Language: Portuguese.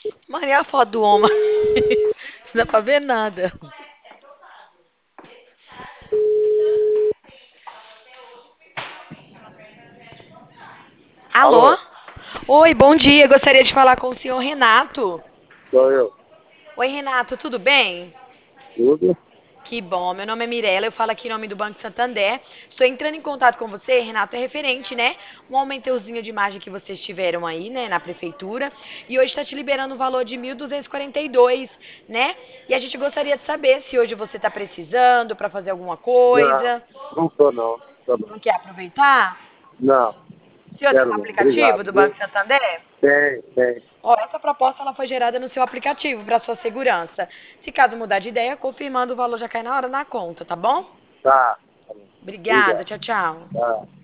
Mano, e a foto do homem? Não dá pra ver nada. Alô? Alô, Oi, bom dia. Gostaria de falar com o senhor Renato. sou eu. Oi, Renato, tudo bem? Tudo? Que bom. Meu nome é Mirella, eu falo aqui em nome do Banco Santander. Estou entrando em contato com você, Renato, é referente, né? Um aumenteuzinho de imagem que vocês tiveram aí, né, na prefeitura. E hoje está te liberando o valor de 1.242, né? E a gente gostaria de saber se hoje você está precisando para fazer alguma Não, coisa. não tô não. Tá bom. Não quer aproveitar? Não, O senhor tem um quero não. aplicativo Obrigado, do viu? Banco Santander? Tem, tem. Ó, essa proposta ela foi gerada no seu aplicativo para sua segurança. Se caso mudar de ideia, confirmando o valor já cai na hora na conta, tá bom? Tá, tá bom. Obrigada, Obrigado. tchau, tchau. Tá.